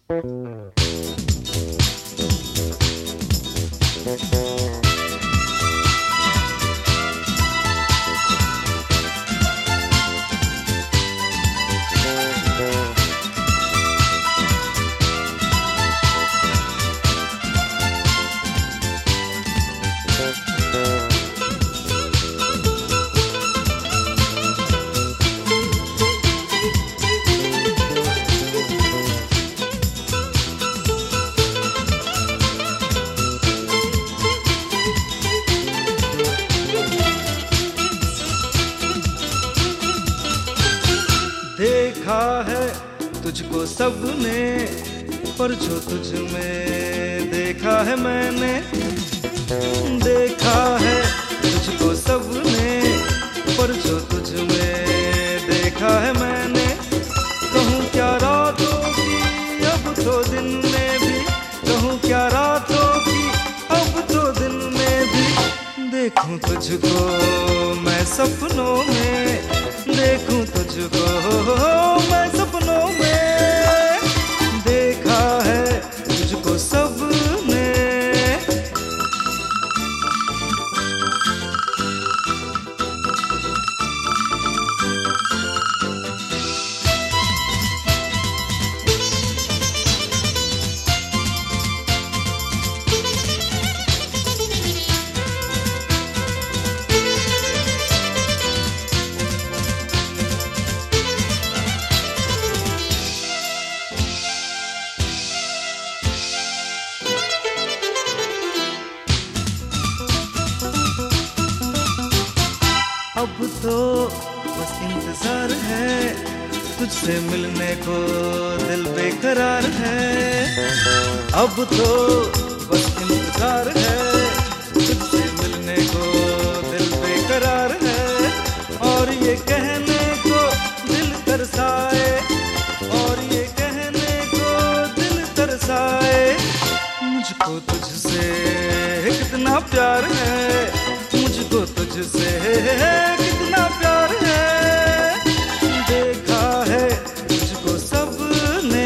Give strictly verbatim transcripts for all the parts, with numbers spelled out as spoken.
देखा है तुझको सबने, पर जो तुझ में देखा है मैंने। देखा है तुझको सबने, पर जो तुझ में देखा है मैंने। कहूँ क्या रातों की अब तो दिन में भी, कहूँ क्या रातों की अब तो दिन में भी। देखूं तुझको मैं सपनों में, देखूं तुझको मैं सपनों में। देखा है तुझको सबने। अब तो बस इंतजार है, तुझसे मिलने को दिल बेकरार है। अब तो बस इंतजार है, तुझसे मिलने को दिल बेकरार है। और ये कहने को दिल तरसाए, और ये कहने को दिल तरसाए। मुझको तुझसे कितना प्यार है, मुझको तुझसे कितना प्यार है। देखा है तुझको सबने।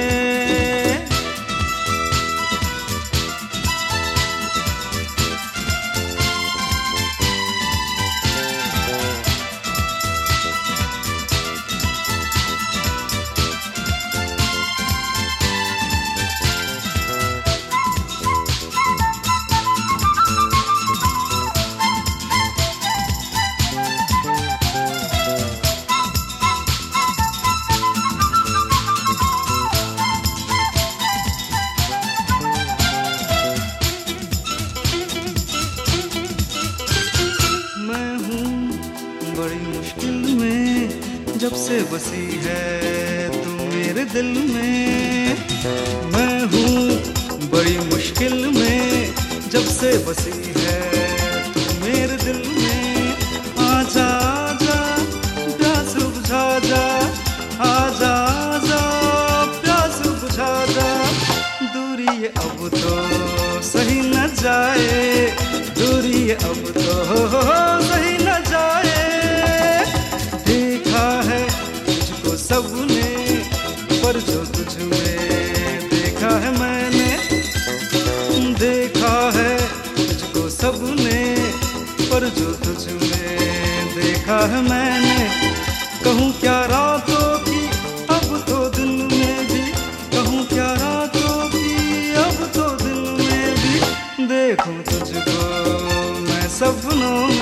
बड़ी मुश्किल में जब से बसी है तू मेरे दिल में। मैं हूँ बड़ी मुश्किल में जब से बसी है तू मेरे दिल में। आजा आजा प्यास बुझा जा, आजा आजा प्यास बुझा जा। दूरी ये अब तो सही न जाए, दूरी ये अब तो सही न जाए। सबने पर जो तुझ में देखा है मैंने। देखा है तुझको सबने, पर जो तुझ में देखा है मैंने। कहूँ क्या रातों की अब तो दिन में भी, कहूँ क्या रातों की अब तो दिन में भी। देखूं तुझको मैं सपनों